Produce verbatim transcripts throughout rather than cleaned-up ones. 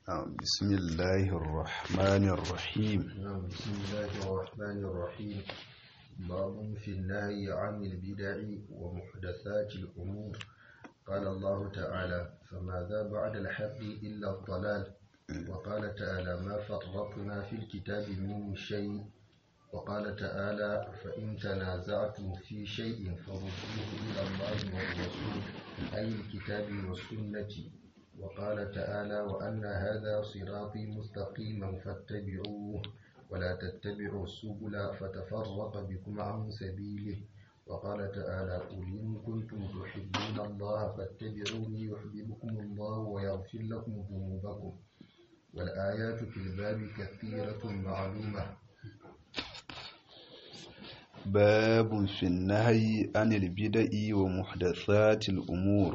نعم. بسم الله الرحمن الرحيم. نعم. بسم الله الرحمن الرحيم. باب في النهي عن البدع ومحدثات الأمور. قال الله تعالى: فماذا بعد الحق إلا الضلال. وقال تعالى: ما فرطنا في الكتاب من شيء. وقال تعالى: فإن تنازعتم في شيء فردوه إلى الله والرسول أي الكتاب والسنة. وقال تعالى: وأن هذا صراطي مستقيما فاتبعوه ولا تتبعوا السبل فتفرق بكم عن سبيله. وقال تعالى: قل إن كنتم تحبون الله فاتبعوني يحببكم الله ويغفر لكم ذنوبكم. والآيات في الباب كثيرة معلومة. باب في النهي عن البدع ومحدثات الأمور.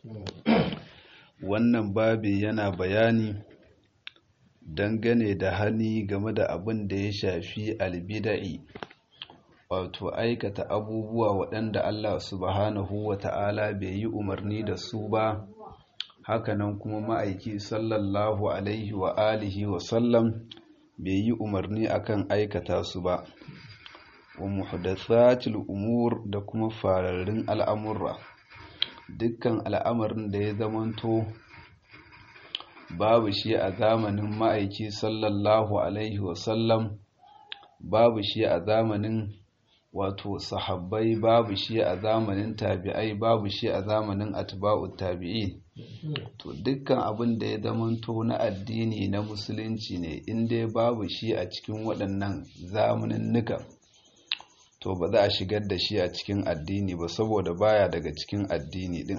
Wannan babi yana bayani dangane da hani game da abin da ya shafi albida'i, wato aikata abubuwa waɗanda Allah subhanahu wa ta'ala bai yi umarni da su ba, hakanan kuma ma'aiki sallallahu alaihi wa alihi wa sallam bai yi umarni akan aikata su ba, wa muhdathatil umur da kuma fararrun al'amurra. Dukkan al'amarin da ya zamanto babu shi a zamanin ma'aiki sallallahu alaihi wasallam, babu shi a zamanin wato sahabbai, babu shi a zamanin tabi'ai, babu shi a zamanin atba'ut tabi'in. To dukkan abin da ya zamanto na addini na musulunci ne, in dai babu shi a cikin waɗannan zamaninnika, to ba za a shigar da shi a cikin addini ba, saboda baya daga cikin addini din.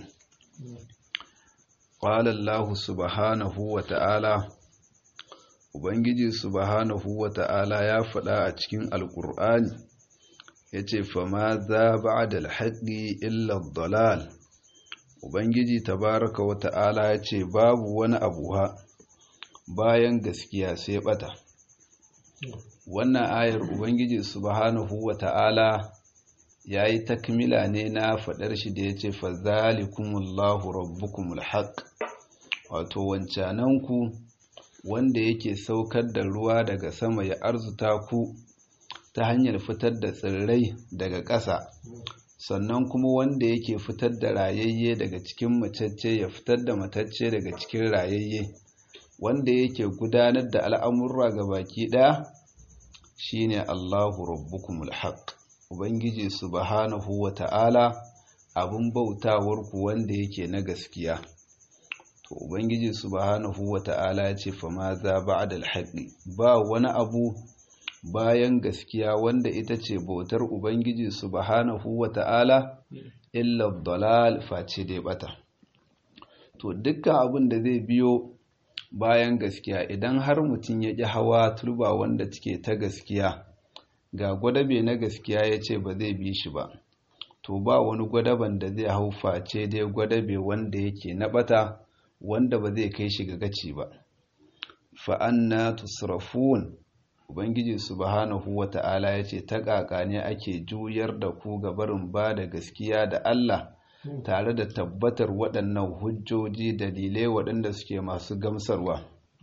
Qala Allah subhanahu wa ta'ala, Ubangiji subhanahu wa ta'ala ya faɗa a cikin Alƙur'ani, yace fama za ba'da al-haqqi illa ad-dalal. Ubangiji tabaraka wa ta'ala yace babu wani abu ha bayan gaskiya sai bata. Wannan ayar Ubangiji subhanahu wa ta'ala ya yi takmila ne na faɗar shi da ya ce fazalikumullahu rabbukumul haq, wato wancananku wanda yake saukar da ruwa daga sama ya arzuta ku ta hanyar fitar da tsirrai daga ƙasa, sannan kuma wanda yake fitar da rayayye daga cikin matacce ya fitar da matacce daga cikin rayayye, wanda yake gudanar da al'amurra ga baki ɗaya, shine Allahu rabbukumul haq, Ubangiji subhanahu wa ta'ala abin bautawar ku wanda yake na gaskiya. To Ubangiji subhanahu wa ta'ala ya ce fa ma za ba'da al-haqqi, ba wani abu bayan gaskiya wanda ita ce bautar Ubangiji subhanahu wa ta'ala illa dalal, face dai bata. To dukkan abin da zai biyo bayan gaskiya, idan har mutum ya ƙi hawa turba wanda take ta gaskiya, ga gwadabe na gaskiya ya ce ba zai bi shi ba, to ba wani gwadaban da zai hau face dai gwadabe wanda yake na bata, wanda ba zai kai shi ga gaci ba. Fa'anna tusrafun, Ubangiji subhanahu wa ta'ala ya ce ta ƙaƙa ne ake juyar da ku ga barin ba da gaskiya da Allah, tare da tabbatar waɗannan hujjoji dalilai waɗanda suke masu gamsarwa.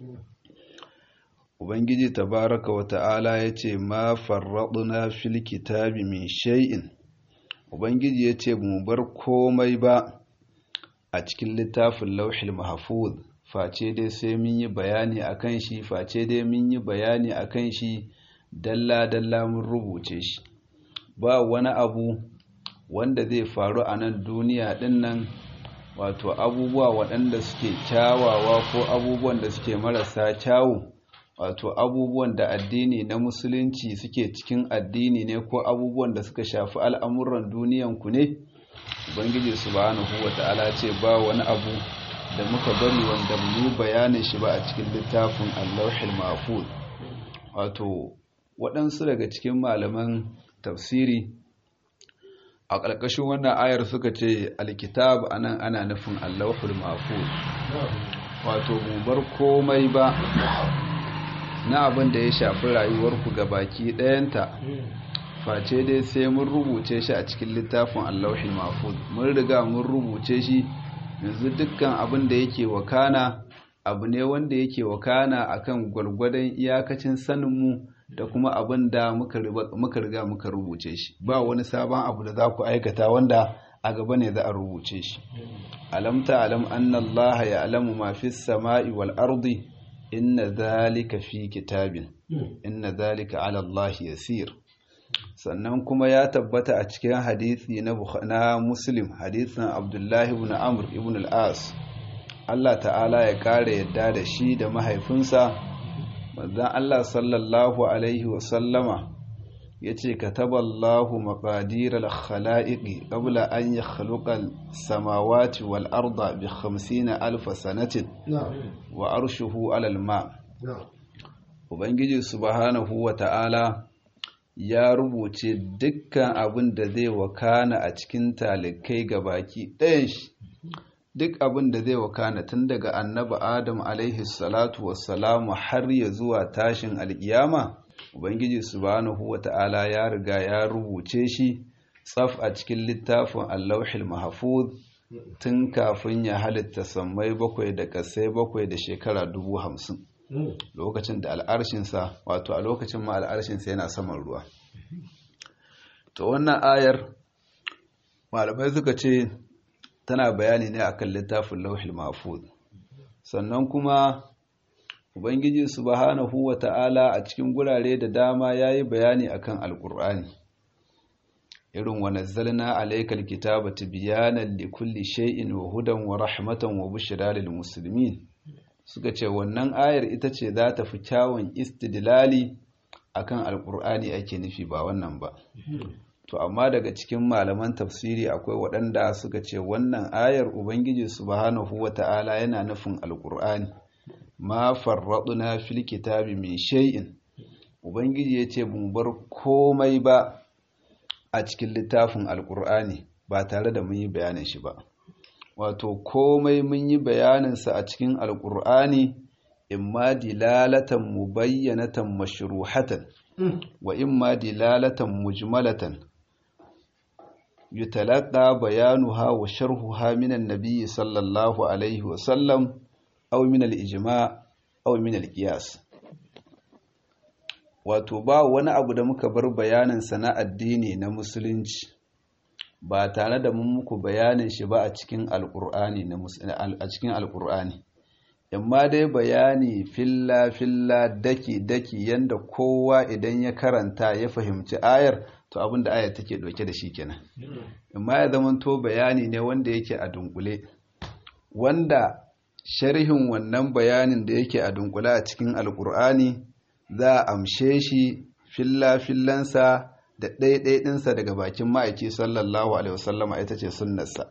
Ubangiji tabaraka wa ta'ala ya ce ma farraɗuna fil kitabi min shay'in. Ubangiji ya ce mu bar komai ba a cikin littafin lauhil mahfuz, face dai sai mun yi bayani akan shi, face dai mun yi bayani akan shi dalla dalla mun rubuce shi. Ba wani abu wanda zai faru a nan duniya din nan, wato abubuwa waɗanda suke kyawawa ko abubuwan da suke marasa kyawu, wato abubuwan da addini na musulunci suke cikin addini ne ko abubuwan da suka shafi al'amuran duniyanku ne. Ubangiji subhanahu wata'ala ce ba wani abu da muka bari wanda mu yi bayanin shi ba a cikin littafin Allahul Mahfuz. Wato waɗansu daga cikin malaman tafsiri a ƙarƙashin wannan ayar suka ce alkitab anan ana nufin Allahul Mahfuz, wato mu bar komai ba na abin da ya shafi rayuwarku ga baki ɗayanta, face dai sai mun rubuce shi a cikin littafin Allahul Mahfuz. Mun riga mun rubuce shi, yanzu dukkan abin da yake wakana abu ne wanda yake wakana akan gwargwadon iyakacin saninmu da kuma abin da muka riga muka rubuce shi, ba wani sabon abu da za ku aikata wanda a gaba ne za a rubuce shi. Alam ta'lam anna Allah ya'lamu ma fis sama'i wal ardi inna dhalika fi kitabin inna dhalika 'ala Allah yasir. Sannan kuma ya tabbata a cikin hadisi na na Muslim, hadisin Abdullah ibn Amr ibn al-As, Allah ta'ala ya kare yadda da shi da mahaifinsa, manzon Allah sallallahu alaihi wa sallama yace kataballahu maqadir al-khalaiqi qabla an yakhluqa as-samawati wal arda bi khamsina alf sanatin wa arshuhu 'ala al-ma. Ubangiji subhanahu wa ta'ala ya rubuce dukkan abin da zai wakana a cikin talikai gabaki ɗayan shi, duk abin da zai wakana tun daga annabi Adam alaihi salatu wassalamu har ya zuwa tashin alkiyama. Ubangiji subhanahu wata'ala ya riga ya rubuce shi tsaf a cikin littafin Allahul Mahfuz tun kafin ya halitta sammai bakwai da kasai bakwai da shekara dubu hamsin. Lokacin da al'arshinsa, wato a lokacin ma al'arshinsa yana saman ruwa. To wannan ayar malamai suka ce tana bayani ne akan littafin Lauhul Mahfuz. Sannan kuma Ubangiji subhanahu wa ta'ala a cikin gurare da dama yayi bayani akan Alƙur'ani. Irin wa nazzalna alaykal kitaba tibyanan likulli shay'in wa hudan wa rahmatan wa bushra lil muslimin. Suka ce wannan ayar ita ce za ta fi kyawun istidlali akan Alƙur'ani ake nufi, ba wannan ba. To amma daga cikin malaman tafsiri akwai waɗanda suka ce wannan ayar Ubangiji subhanahu wata'ala yana nufin Alƙur'ani. Ma farraduna fil kitabi min shay'in. Ubangiji yace mun bar komai ba a cikin littafin Alƙur'ani ba tare da mun yi bayanin shi ba. Wato komai mun yi bayanin sa a cikin Alƙur'ani, imma dilalatan mubayyanatan mashruhatan wa imma dilalatan mujmalatan yutalaqa bayanuha wa sharhuha min an-nabiy sallallahu alaihi wa sallam aw min al-ijma' aw min al-qiyas. Wato ba wani abu da muka bar bayanin sa na addini na musulunci ba tare da mun muku bayanin shi ba a cikin Alƙur'ani na a cikin Alƙur'ani. Amma dai bayani filla filla daki daki yanda kowa idan ya karanta ya fahimci ayar, to abin da ayar take dauke da shi kenan. Amma ya zamanto bayani ne wanda yake a dunkule, wanda sharhin wannan bayanin da yake a dunkule a cikin Alƙur'ani za a amshe shi filla fillansa da ɗaiɗaiɗinsa daga bakin ma'aiki sallallahu alaihi wasallama, ita ce sunnarsa,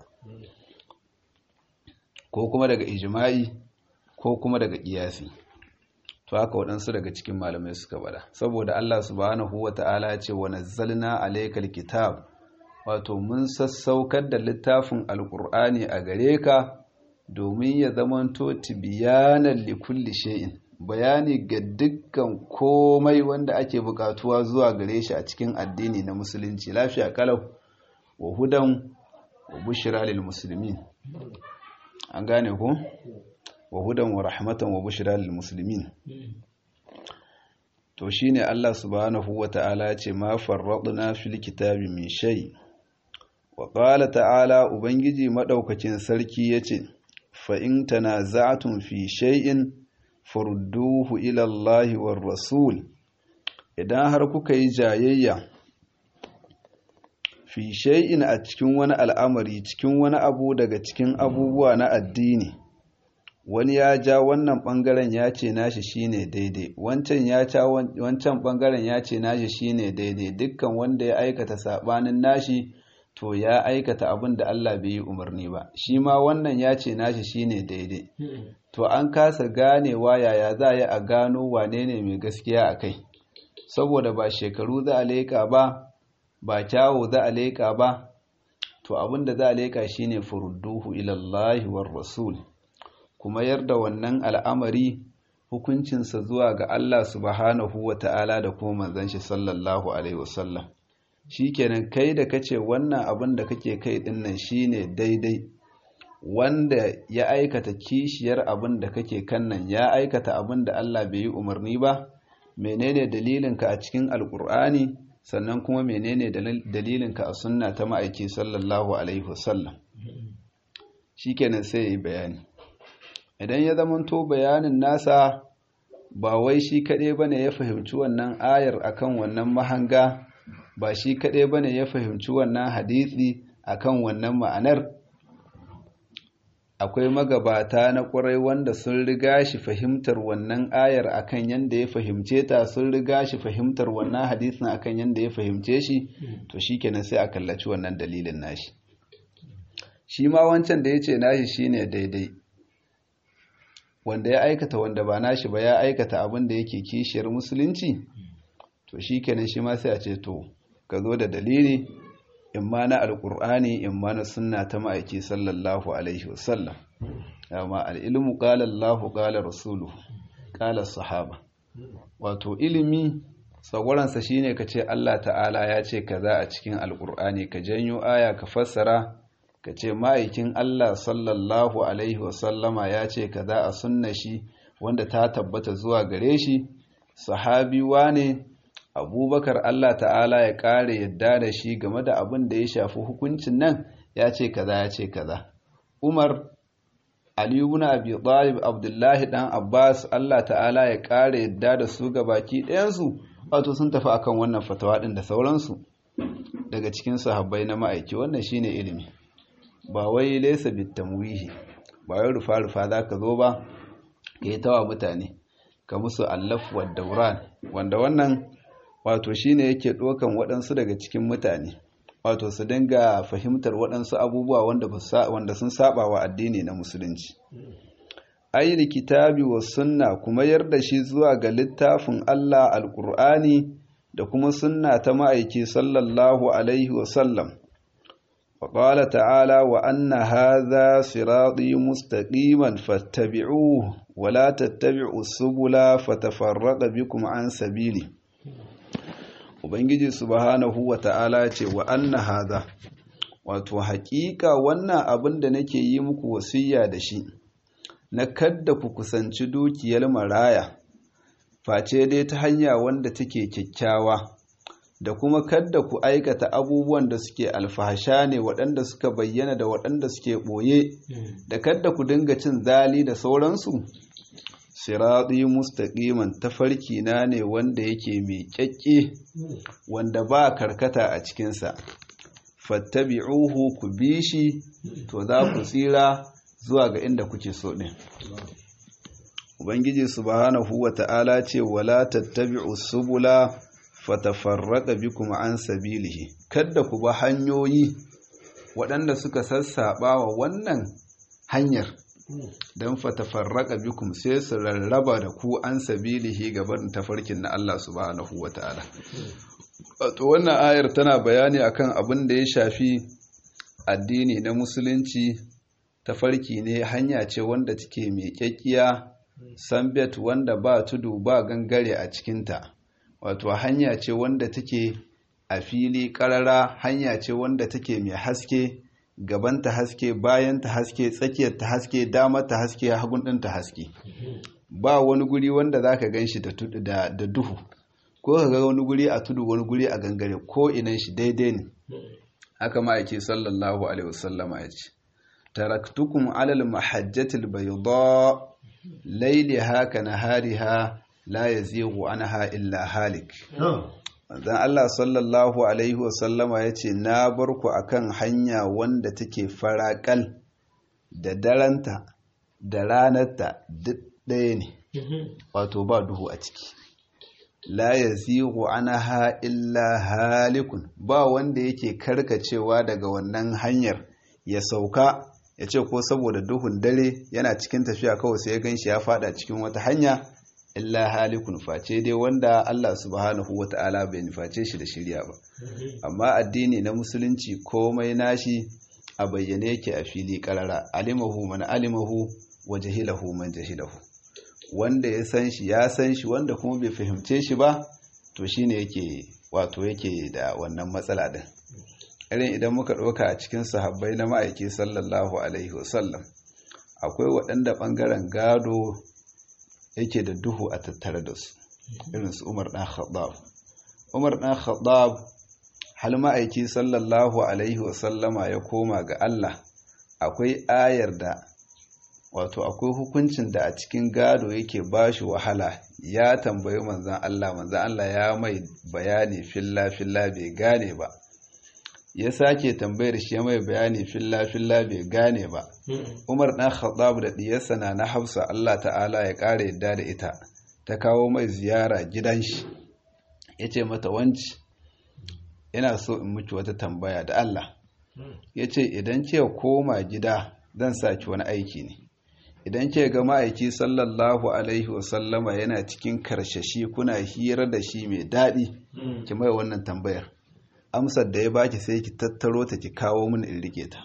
ko kuma daga ijma'i ko kuma daga ƙiyasi. To haka waɗansu daga cikin malamai suka bada, saboda Allah subhanahu wata'ala ya ce wa nazzalna alaykal kitab, wato mun sassaukar da littafin Alƙur'ani a gare ka domin ya zamanto tibyanan likulli shay'in, bayani ga dukkan komai wanda ake bukatuwa zuwa gare shi a cikin addini na musulunci lafiya kalau, wa hudan wa bushra lil muslimin. An gane ko? Wa hudan wa rahmatan wa bushra lil muslimin. To shine Allah subhanahu wata'ala ya ce ma farradna fil kitabi min shay. Wa qala ta'ala, ubangiji madaukakin sarki yace fa in tanaza'tum fi shay'in farudduhu ila Allahi war rasul. Idan har kuka yi jayayya fi shay'in a cikin wani al'amari, cikin wani abu daga cikin abubuwa na addini, wani ya ja wannan bangaren ya ce nashi shine daidai, wancan ya ca wancan bangaren ya ce nashi shine daidai, dukkan wanda ya aikata sabanin nashi to ya aikata abin da Allah bai yi umarni ba, shi ma wannan ya ce nashi shine daidai. To an kasa ganewa yaya za a yi a gano wane ne mai gaskiya a kai, saboda ba shekaru za a leƙa ba, ba kyawo za a leƙa ba. To abin da za a leƙa shine furudduhu ilallahi war rasul, kuma yarda wannan al'amari hukuncinsa zuwa ga Allah subhanahu wa ta'ala da kuma manzon shi sallallahu alaihi wasallam. Shikenan kai da kace wannan abin da kake kai dinnan shine daidai, wanda ya aikata kishiyar abin da kake kannan ya aikata abin da Allah bai yi umarni ba, menene dalilinka a cikin alkur'ani, sannan kuma menene dalilinka a sunna ta ma'aiki sallallahu alaihi wasallam. Shikenan sai yi bayani. Idan ya zamanto bayanin nasa ba wai shi kaɗai bane ya fahimci wannan ayar akan wannan mahanga, ba shi kaɗai bane ya fahimci wannan hadisi akan wannan ma'anar, akwai magabata na ƙwarai wanda sun riga shi fahimtar wannan ayar akan yanda ya fahimce ta, sun riga shi fahimtar wannan hadisin akan yanda ya fahimce shi, to shikenan sai a kallaci wannan dalilin nashi. Shi ma wancan da yace nashi shine daidai, wanda ya aikata wanda ba nashi ba ya aikata abin da yake kishiyar musulunci, to shikenan shi ma sai a ce to ka zo da dalili, imma na alkur'ani imma na sunna ta ma'aiki sallallahu alaihi wasallam. Amma al'ilmu qala Allahu qala rasuluhu qala sahaba. Wato ilimi tsagoransa shine ka ce Allah ta'ala ya ce kaza a cikin alkur'ani, ka janyo aya ka fassara, ka ce ma'aikin Allah sallallahu alaihi wasallama ya ce kaza a sunna shi wanda ta tabbata zuwa gare shi. Sahabi wane Abubakar Allah ta'ala ya ƙare yadda da shi game da abin da ya shafi hukuncin nan ya ce kaza ya ce kaza. Umar, Ali ibn Abi Talib, Abdullahi dan Abbas Allah ta'ala ya ƙare yadda da su gabaki ɗayansu, wato sun tafi akan wannan fatawa ɗin da sauransu daga cikin sahabbai na ma'aiki. Wannan shine ilimi, ba wai laysa bitamwihi, ba wai rufa rufa zaka zo ba ka yi tawa mutane ka musu allaf wa dauran, wanda wannan wato shine yake ɗaukan waɗansu daga cikin mutane wato su dinga fahimtar waɗansu abubuwa wanda wanda sun saba wa addini na musulunci. Ayyul kitabi was sunna, kuma yarda shi zuwa ga littafin Allah alqur'ani da kuma sunna ta ma'aiki sallallahu alaihi wa sallam. Wa qala ta'ala wa anna hadha sirati mustaqiman fattabi'uhu wa la tattabi'us subula fatafarraqa bikum an sabili. Ubangiji subhanahu wa ta'ala ce wa anna hadha, wato haƙiƙa wannan abin da nake yi muku wasiya da shi na kadda ku kusanci dukiyar maraya face dai ta hanya wanda take kyakkyawa, da kuma kadda ku aikata abubuwan da suke alfahasha ne, waɗanda suka bayyana da waɗanda suke ɓoye, da kadda ku dinga cin zali da sauransu. Sirati mustaqiman, tafarki na ne wanda yake mai kyakke, wanda ba karkata a cikinsa. Fattabi'uhu, ku bi shi, to za ku tsira zuwa ga inda kuke so ɗin. Ubangiji subhanahu wa ta'ala ce wala tattabi'u subula fatafarraqa bikum an sabilihi, kada ku ba hanyoyi waɗanda suka sassaɓa wa wannan hanyar, don fatafarraka bikum sai su rarraba da ku an sabilihi gaban tafarkin na Allah subhanahu wa ta'ala. Wato wannan ayar tana bayani akan abin da ya shafi addini na musulunci. Tafarki ne, hanya ce wanda take mai kyakkiya, sambet wanda ba tudu ba gangare a cikinta, wato hanya ce wanda take a fili ƙarara, hanya ce wanda take mai haske, gabanta haske, bayanta haske, tsakiyar ta haske, damar ta haske, hagun ɗin ta haske. Ba wani guri wanda za ka gan shi da duhu, ko ka ga wani guri a tudu wani guri a gangare, ko inan shi daidai ne. Haka ma'aiki sallallahu alaihi wasallama ya ce, taraktukum alal mahajjatil bayda layliha ka nahariha la yazighu anha illa halik. Manzon Allah sallallahu alaihi wasallama ya ce, na bar ku akan hanya wanda take faraƙal, da daranta da ranarta duk ɗaya ne, wato ba duhu a ciki. La yazighu anha illa halikun, ba wanda yake karkacewa daga wannan hanyar ya sauka ya ce ko saboda duhun dare yana cikin tafiya kawai sai ya ganshi ya fada cikin wata hanya, illa halikun, face dai wanda Allah subhanahu wata'ala bai nuface shi da shirya ba. Amma addini na musulunci komai nashi a bayyane yake a fili karara, alimahu man alimahu wa jahilahu man jahilahu. Wanda ya san shi ya san shi, wanda kuma bai fahimce shi ba to shine yake wato yake da wannan matsala din. irin idan muka ɗauka a cikin sahabbai na ma'aiki sallallahu alaihi wasallam akwai waɗanda ɓangaren gado yake da duhu a tattare da su irin su Umar ɗan Khattab Umar ɗan Khattab hal ma'aiki sallallahu alaihi wasallama ya koma ga Allah akwai ayar da wato akwai hukuncin da a cikin gado yake bashi wahala ya tambayi manzan Allah manzan Allah ya mai bayani filla filla bai gane ba ya sake tambayar shi mai bayani filla filla bai gane ba Umar dan Khattab da diyarsa na na Hafsa Allah ta'ala ya kare yadda da ita ta kawo mai ziyara gidan shi yace mata wanci ina so in miki wata tambaya da Allah yace idan ke koma gida zan saki wani aiki ne idan ke ga ma'aiki sallallahu alaihi wasallama yana cikin karshashi kuna hira da shi mai daɗi ki mai wannan tambayar amsar da ya baki sai ki tattaro ta ki kawo min in rike ta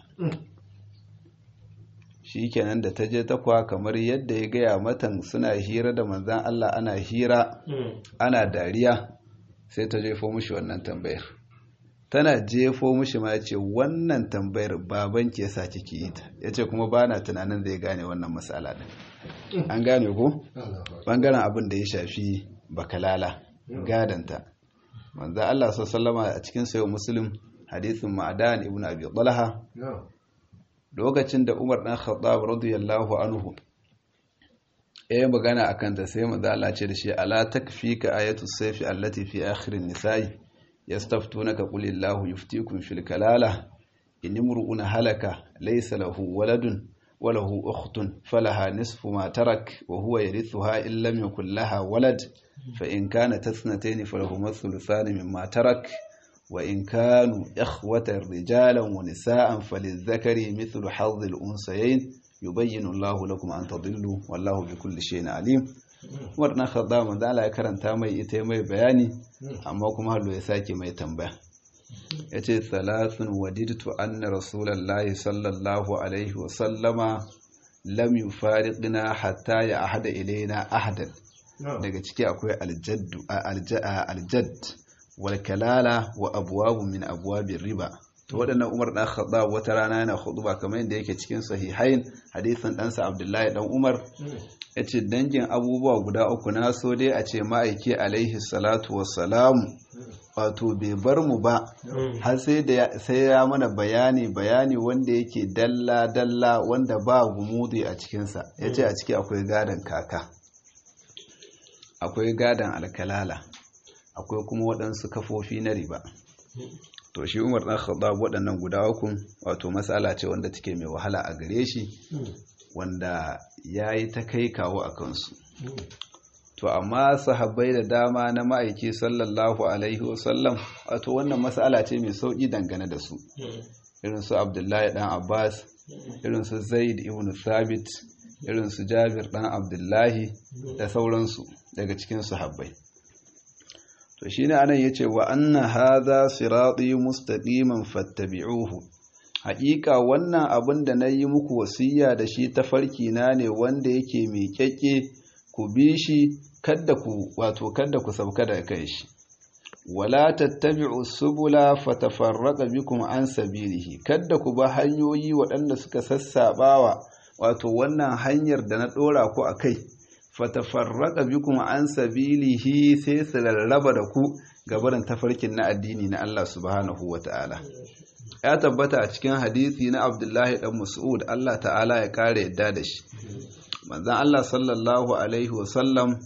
shi kenan da ta je ta kwa kamar yadda ya gaya matan suna hira da manzan Allah ana hira ana dariya sai ta jefo mushi wannan tambayar tana jefo mushi ma ce wannan tambayar baban ke sa kike yi ta yace kuma bana tunanin zai gane wannan mas'ala din an gane ko bangaren abin da ya shafi bakalala gadanta manzo Allah sallallahu alaihi a cikin sayo muslim hadisin ma'adan ibn abi talha lokacin da Umar dan Khattab radiyallahu anhu eh magana akan ta sai manzo Allah ce da shi ala takfika ayatu sayfi allati fi akhir an-nisa'i يستفتونك قل الله يفتيكم في الكلالة إن امرؤ هلك ليس له ولد وله أخت فلها نصف ما ترك وهو يرثها إن لم يكن لها ولد فإن كانت اثنتين فلهما الثلثان مما ترك وإن كانوا إخوة رجالا ونساء فللذكر مثل حظ الأنثيين يبين الله لكم أن تضلوا والله بكل شيء عليم Umar na Khattab manzo Allah ya karanta mai ita mai bayani amma kuma hallo ya sake mai tambaya yace salasun wadidtu anna rasulullahi sallallahu alaihi wa sallama lam yufariqna hatta ya ahada ilaina ahadan daga ciki akwai aljaddu aljadd wal kalala wa abwabu min abwabir riba to waɗannan Umar dan Khattab wata rana yana khutba kamar yadda yake cikin sahihain hadisin ɗansa Abdullahi dan Umar ya ce dangin abubuwa guda uku na so dai a ce ma'aiki alaihi salatu wassalamu wato bai bar mu ba har sai da sai ya mana bayani bayani wanda yake dalla dalla wanda ba gumudi a cikinsa ya ce a ciki akwai gadon kaka akwai gadon alkalala akwai kuma waɗansu kafofi na riba to shi Umar ɗan Khattab waɗannan guda uku wato matsala ce wanda take mai wahala a gare shi wanda ya yi ta kai kawo a kansu to amma sahabbai da dama na ma'aiki sallallahu alaihi wasallam wato wannan matsala ce mai sauƙi dangane da su irin su Abdullahi ɗan Abbas irin su Zaid ibn Thabit irin su Jabir ɗan Abdullahi da sauransu daga cikin sahabbai to shine anan yace wa anna hadha sirati mustaqiman fattabi'uhu haƙiƙa wannan abin da nayi muku wasiya da shi tafarki na ne wanda yake mai kyakke ku bi shi kada ku wato kada ku sauka daga kai shi wala tattabi'u subula fatafarraqa bikum an sabilihi kada ku ba hanyoyi waɗanda suka sassabawa wato wannan hanyar da na dora ku akai fatafarraqa bikum an sabilihi sai su rarraba da ku gabarin tafarkin na addini na Allah subhanahu wata'ala ya tabbata a cikin hadisi na Abdullahi dan Mas'ud Allah ta'ala ya kare yadda da shi manzon Allah sallallahu alaihi wasallam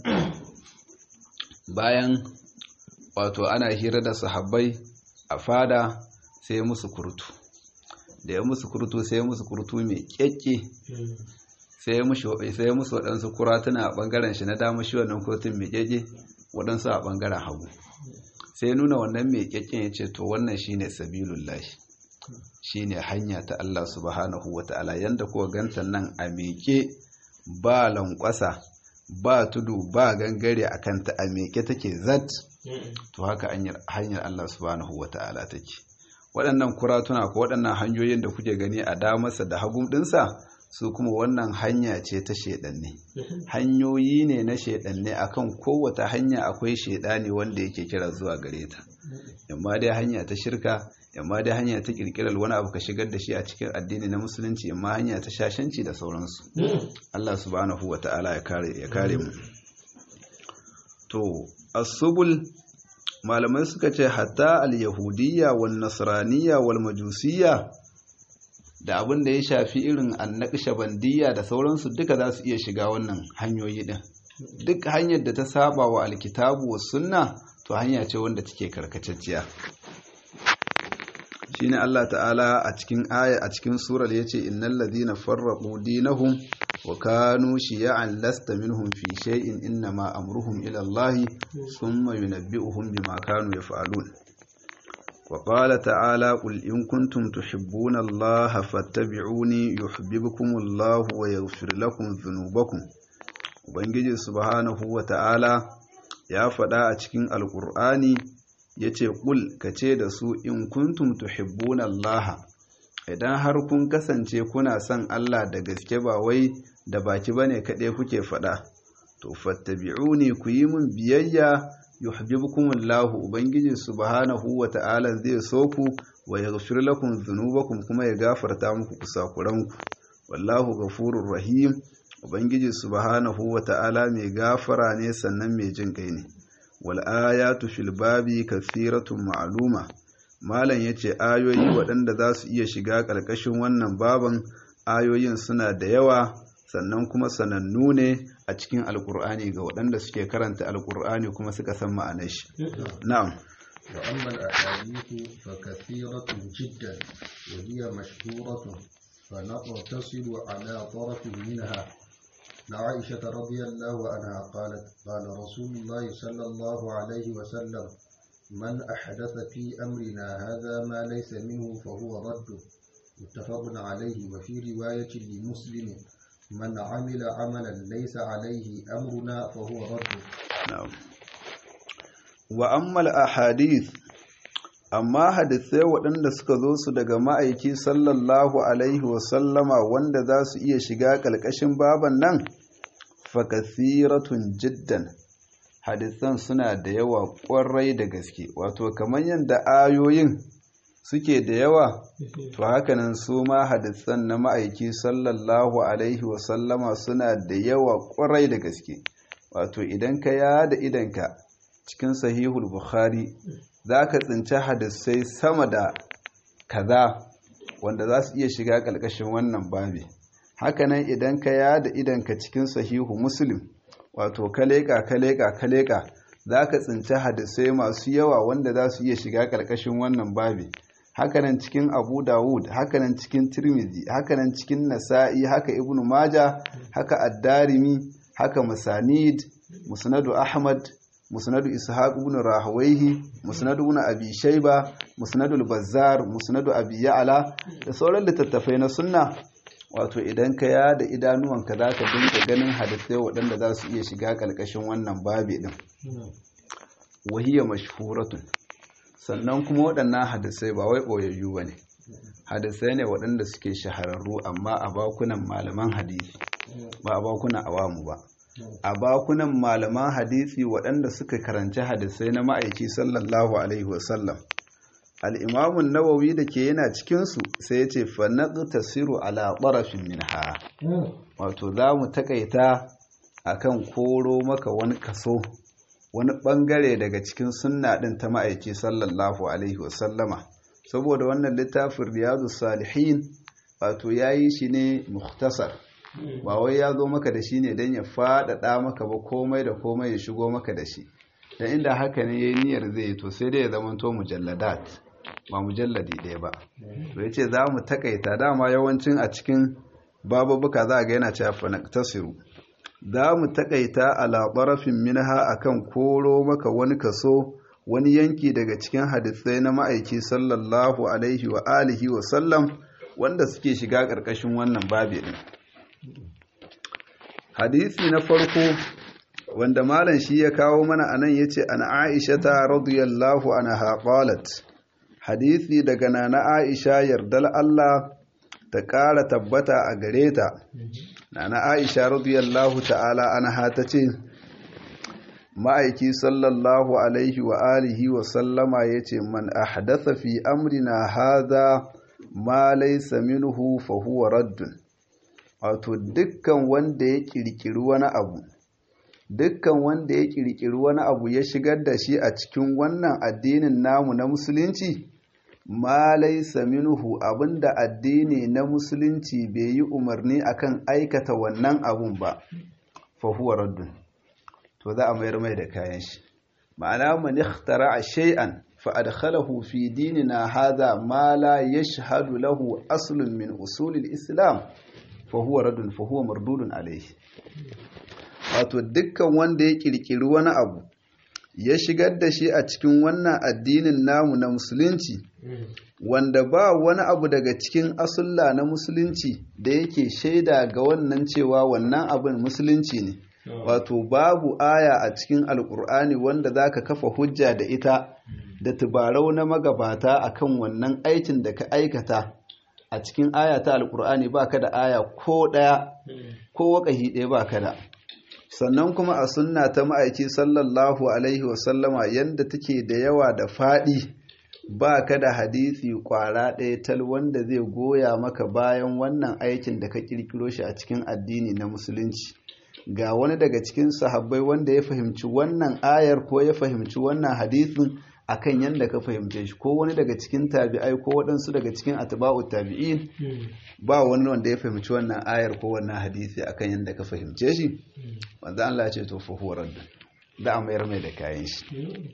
bayan wato ana hira da sahabbai a fada sai musu kurtu da ya musu kurtu sai musu kurtu mai kyakke sai ya musu waɗansu kuratuna a ɓangaren shi na dama shi wannan kurtun mai kyakke waɗansu a ɓangaren hagu sai ya nuna wannan mai kyakken ya ce to wannan shine sabilullahi shine hanya ta Allah subhanahu wata'ala yanda kuwa ganta nan a meke ba lankwasa ba tudu ba gangare akan ta a meke take zat to haka hanyar Allah subhanahu wata'ala take waɗannan kuratuna ko waɗannan hanyoyin da kuke gani a damarsa da hagun ɗinsa su kuma wannan hanya ce ta shedanne hanyoyi ne na shedanne akan kowace hanya akwai shedani wanda yake kira zuwa gare ta amma dai hanya ta shirka amma dai hanya ta kirkirar wani abu ka shigar da shi a cikin addini na musulunci amma hanya ta shashanci da sauransu Allah subhanahu wata'ala ya kare ya kare mu to as-subul malamai suka ce hatta al-yahudiyya wal nasraniyya wal majusiyya da abin da ya shafi irin annaqshabandiyya da sauransu duka za su iya shiga wannan hanyoyi din duk hanyar da ta saba wa alkitabu was sunna to hanya ce wanda take karkatacciya shine Allah ta'ala a cikin aya a cikin surar yace innal ladina farraqu dinahum wa kanu shiya'an lasta minhum fi shay'in inma amruhum ila Allah thumma yunabbi'uhum bima kanu yaf'alun wa qala ta'ala qul in kuntum tuhibbuna Allah fattabi'uni yuhibbukumullahu wa yaghfir lakum dhunubakum ubangiji subhanahu wa ta'ala ya faɗa a cikin alqur'ani yace qul kace da su in kuntum tuhibbuna Allah idan har kun kasance kuna son Allah da gaske ba wai da baki bane kaɗai kuke faɗa to fattabi'uni ku yi mun biyayya yuhibbukumullahu ubangiji subhanahu wata'ala zai so ku wa yaghfir lakum dhunubakum kuma ya gafarta muku kusakuranku wallahu ghafurur rahim ubangiji subhanahu wata'ala mai gafara ne sannan mai jin kai ne wal ayatu fil babi kathiratun ma'luma malam yace ayoyi waɗanda za su iya shiga ƙarƙashin wannan baban ayoyin suna da yawa sannan kuma sanannu ne a cikin alkur'ani ga waɗanda suke karanta alkur'ani kuma suka san ma'anar shi na'am wa amma al-ahadithu fa kathiratun jiddan wa hiya mashhuratun fa naqtasilu ala tarafin minha عائشة رضي الله عنها قالت قال رسول الله صلى الله عليه وسلم من أحدث في أمرنا هذا ما ليس منه فهو رد متفق عليه وفي رواية لمسلم من عمل عملا ليس عليه أمرنا فهو رد نعم وأما الأحاديث amma hadisai waɗanda suka zo su daga ma'aiki sallallahu alaihi wasallama wanda za su iya shiga ƙalƙashin baban nan fakasiratun jiddan hadisan suna da yawa ƙwarai da gaske wato kamar yadda ayoyin suke da yawa to hakanan su ma hadisan na ma'aiki sallallahu alaihi wasallama suna da yawa ƙwarai da gaske wato idan ka yada idanka cikin sahihul bukhari za ka tsinci hadisai sama da kaza wanda za su iya shiga ƙarƙashin wannan babi hakanan idan ka yada idanka cikin sahihu muslim wato ka leƙa ka leƙa ka leƙa za ka tsinci hadisai masu yawa wanda za su iya shiga ƙarƙashin wannan babi hakanan cikin abu dawud hakanan cikin tirmidhi hakanan cikin nasa'i haka ibnu maja haka ad-darimi haka masanid musnadu ahmad musnadu ishaq ibn rahawayhi musnadu ibn abi shayba musnadu al-bazzar musnadu abi ya'la da sauran littattafai na sunna wato idan ka ya da idanuwanka zaka dinga ganin hadisai waɗanda za su iya shiga kalkashin wannan babi din wahiya mashhuratun sannan kuma waɗannan hadisai ba wai boyayyu bane hadisai ne waɗanda suke shahararru amma a bakunan malaman hadisi ba a bakunan awamu ba a bakunan malaman hadisi waɗanda suka karanci hadisai na ma'aiki sallallahu alaihi wasallam al'imamun nawawi da ke yana cikinsu sai ya ce fanaƙi tasiru ala ɓarafin minha wato za mu taƙaita a kan koro maka wani kaso wani ɓangare daga cikin sunna ɗin ta ma'aiki sallallahu alaihi wasallama saboda wannan littafin riyadu salihin wato ya yi shi ne muhtasar ba wai ya zo maka da shi ne don ya faɗaɗa maka ba komai da komai ya shigo maka da shi da inda haka ne ya yi niyyar zai yi to sai dai ya zamanto mujalladat ba mujalladi ɗaya ba to ya ce za mu takaita dama yawancin a cikin babubuka za a ga yana cewa fanaqtasiru za mu takaita ala barafin minha akan koro maka wani kaso wani yanki daga cikin hadisai na ma'aiki sallallahu alaihi wa alihi wa sallam wanda suke shiga ƙarƙashin wannan babi din hadisi na farko wanda malam shi ya kawo mana anan yace an Aisha ta radiyallahu anha qalat hadisi daga nana Aisha yardal Allah ta ƙara tabbata a gare ta nana Aisha radiyallahu ta'ala anha tace ma'aiki sallallahu alaihi wa alihi wa sallama yace man ahdatha fi amrina hadha ma laysa minhu fa huwa raddun. Wato dukkan wanda ya kirkiri wani abu dukkan wanda ya kirkiri wani abu ya shigar da shi a cikin wannan addinin namu na musulunci, ma laysa minhu, abinda addini na musulunci bai yi umarni akan aikata wannan abun ba, fa huwa raddun, to za a mayar mai da kayan shi. Ma'ana man ikhtara'a shay'an fa adkhalahu fi dinina hadha ma la yashhadu lahu aslun min usulil islam fa huwa raddun fa huwa mardudun alayhi. Wato dukkan wanda ya kirkiri wani abu ya shigar da shi a cikin wannan addinin namu na musulunci, wanda ba wani abu daga cikin asulla na musulunci da yake shaida ga wannan cewa wannan abin musulunci ne. Wato babu aya a cikin alkur'ani wanda zaka kafa hujja da ita da tubarau na magabata akan wannan aikin da ka aikata. A cikin aya ta alkur'ani baka da aya ko daya ko wakahi ɗaya baka da. Sannan kuma a sunna ta ma'aiki sallallahu alaihi wasallama yanda take da yawa da faɗi, ba ka da hadisi ƙwara ɗaya tal wanda zai goya maka bayan wannan aikin da ka ƙirƙiro shi a cikin addini na musulunci. Ga wani daga cikin sahabbai wanda ya fahimci wannan ayar ko ya fahimci wannan hadisin akan yanda ka fahimce shi, ko wani daga cikin tabi'ai ko waɗansu daga cikin atba'ut tabi'in, ba wani wanda ya fahimci wannan ayar ko wannan hadisi akan yanda ka fahimce shi, wanda Allah ya ce to fa huwa radd, da amayar mai da kayan shi.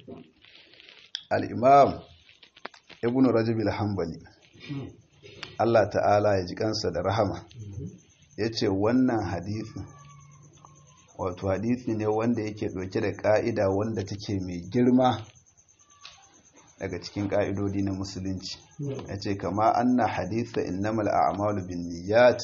Al-Imam Ibn Rajab al-Hanbali, Allah ta'ala ya ji kansa da rahama, yace wannan hadisi wato hadisi ne wanda yake ɗauke da ƙa'ida wanda take mai girma daga cikin ƙa'idodi na musulunci. Ya ce kama anna haditha innamal a'malu bin niyyat,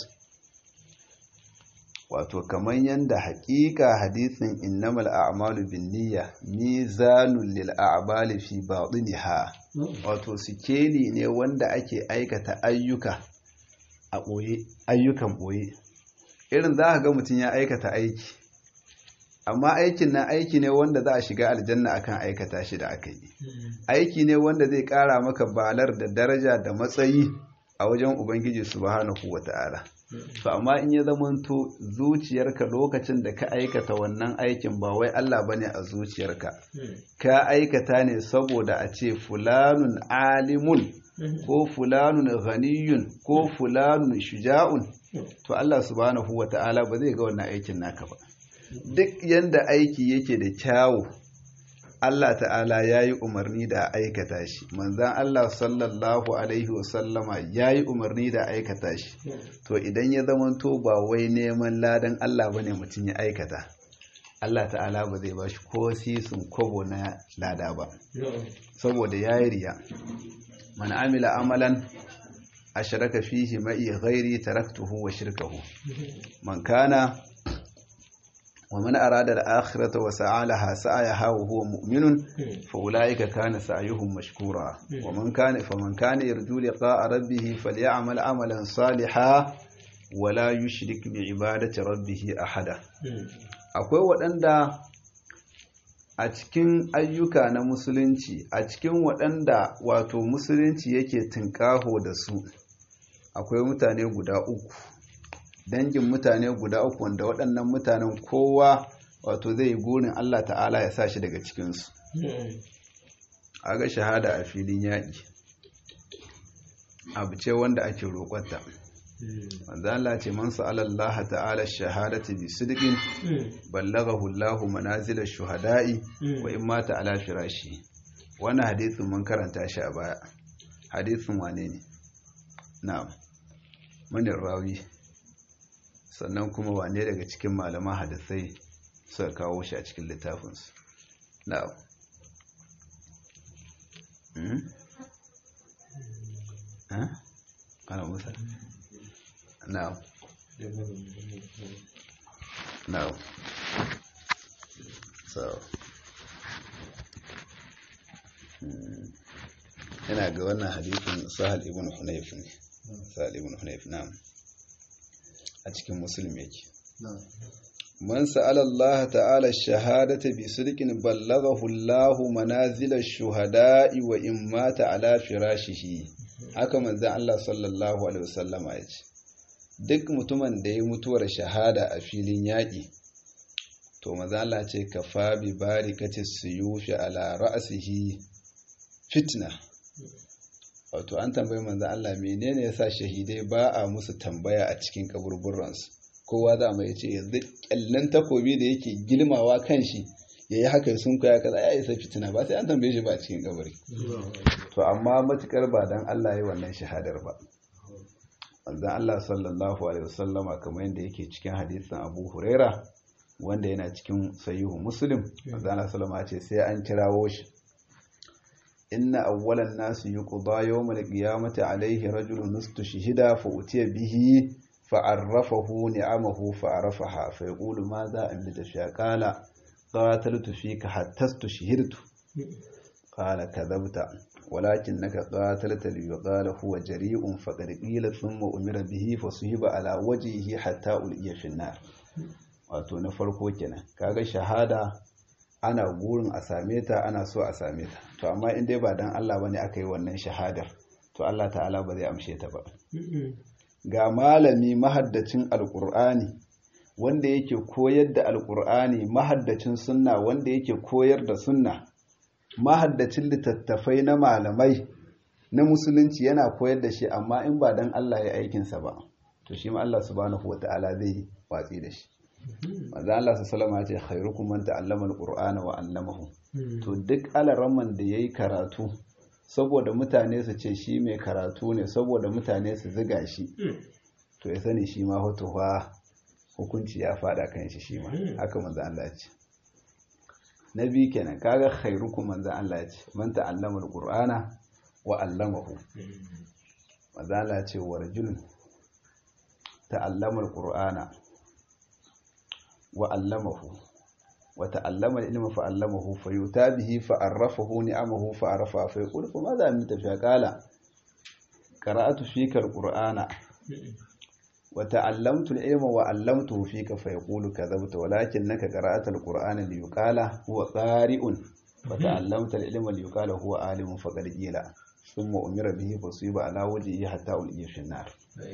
wato kamar yadda haƙiƙa hadithin innamal a'malu bin niyya mizanun lil a'mali fi batiniha, wato sikeli ne wanda ake aikata ayyuka a ɓoye, ayyukan ɓoye. Irin za ka ga mutum ya aikata aiki, amma aikin nan aiki ne wanda za a shiga aljanna akan aikata shi da aka yi, aiki ne wanda zai kara maka balar da daraja da matsayi a wajen ubangiji subhanahu wata'ala. To amma in ya zamanto zuciyarka lokacin da ka aikata wannan aikin ba wai Allah bane a zuciyarka, ka aikata ne saboda a ce fulanun alimun ko fulanun ghaniyun ko fulanun shuja'un, to Allah subhanahu wata'ala ba zai ga wannan aikin naka ba. Duk yanda aiki yake da kyawu, Allah ta'ala ya yi umarni da aikata shi, manzan Allah sallallahu alaihi wasallama ya yi umarni da aikata shi. To idan ya zamanto ba wai neman ladan Allah bane mutum ya aikata, Allah ta'ala ba zai ba shi ko sisin kobo na lada ba, saboda ya yi riya. Man amila amalan ashraka fihi ma'i ghairi taraktuhu wa shirkahu. Man kana ومن أراد الآخرة وسعى لها سعيها وهو مؤمن فأولئك كان سعيهم مشكورا ومن كان فمن كان يرجو لقاء ربه فليعمل عملا صالحا ولا يشرك بعبادة ربه أحدا. akwai waɗanda a cikin ayyuka na musulunci, a cikin waɗanda wato musulunci yake tinkaho da su, akwai mutane guda uku, dangin mutane guda uku wanda waɗannan mutanen kowa wato zai yi burin Allah ta'ala ya sa shi daga cikinsu. A ga shahada a filin yaƙi abu ce wanda ake roƙonta, wanda Allah ce man sa'ala Allah ta'ala shahadati bi sidqin ballaghahu Allah manazil shuhada'i wa in mata ala firashi. Wannan hadisin mun karanta shi a baya. Hadisin wane ne? Na'am, manin rawi, sannan kuma wane daga cikin malaman hadisai suka kawo shi a cikin littafinsu. Na'am. Hmm? Ha? Ana musa? Na'am. Na'am. So. Ina ga wannan hadisin Sahal ibn Hunayf ne. Sahal ibn Hunayf, na'am. A cikin Muslim yake. man sa'ala Allah ta'ala shahadata bi sidqin ballaghahu Allah manazil ash-shuhada'i wa in mata ala firashihi haka manzon Allah sallallahu alaihi wasallama yace duk mutumin da ya mutuwar shahada a filin yaƙi to manzon Allah ce kafa bi barikati suyufi ala ra'sihi fitna wato an tambayi manzon Allah menene yasa shahidai ba a musu tambaya a cikin kaburburansu kowa za mai ce yanzu kyallan takobi da yake gilmawa kan shi ya yi haka sun koya kaza ya isa fitina ba sai an tambaye shi ba a cikin kabari to amma matukar ba dan Allah ya wannan shahadar ba manzon Allah sallallahu alaihi wasallama kamar yadda yake cikin hadisin Abu Huraira wanda yana cikin sahihu Muslim manzon Allah sallallahu alaihi ce sai an kirawo shi inna awwalan nasu yuqda yawmal qiyamati alaihi rajulun nustushhida fa utiya bihi fa'arrafahu ni'amahu fa'arafaha fa yaqulu madha amilta fi qala qataltu fika hatta tushhirtu qala kadhabta walakinnaka qatalta li yuqala huwa jari'un faqad qila thumma umira bihi fasuhiba ala wajhihi hatta ulqiya fi an-nar wato na farko kenan kaga shahada ana gurin a same ta ana so a same ta to amma in dai ba dan Allah bane aka yi wannan shahadar to Allah ta'ala ba zai amshe ta ba ga malami mahaddacin alkur'ani wanda yake koyar da alkur'ani mahaddacin sunna wanda yake koyar da sunna mahaddacin littattafai na malamai na musulunci yana koyar da shi amma in ba dan Allah ya aikinsa ba to shi ma Allah subhanahu wata'ala zai watsi da shi manzo Allah sallallahu alaihi wasallam ya ce khairukum man ta'allama alqur'ana wa 'allamahu to duk alaramman da yayi karatu saboda mutane su ce shi mai karatu ne saboda mutane su ziga shi to ya sani shi ma hotuwa hukunci ya fada kan shi shi ma haka manzo Allah ce nabi kenan kaga khairukum manzo Allah ce man ta'allama alqur'ana wa 'allamahu manzo Allah ce warjul ta'allama alqur'ana wa 'allamahu وتعلم العلم فعلمه فيؤتى به فعرفه نعمه فعرفها فيقول فماذا عملت فيها قال قرأت فيك القرآن وتعلمت العلم وعلمته فيك فيقول كذبت ولكنك قرأت القرآن ليقال هو قارئ وتعلمت العلم ليقال هو عالم فقد قيل ثم أمر به فصيب على وجهه حتى ألقي في النار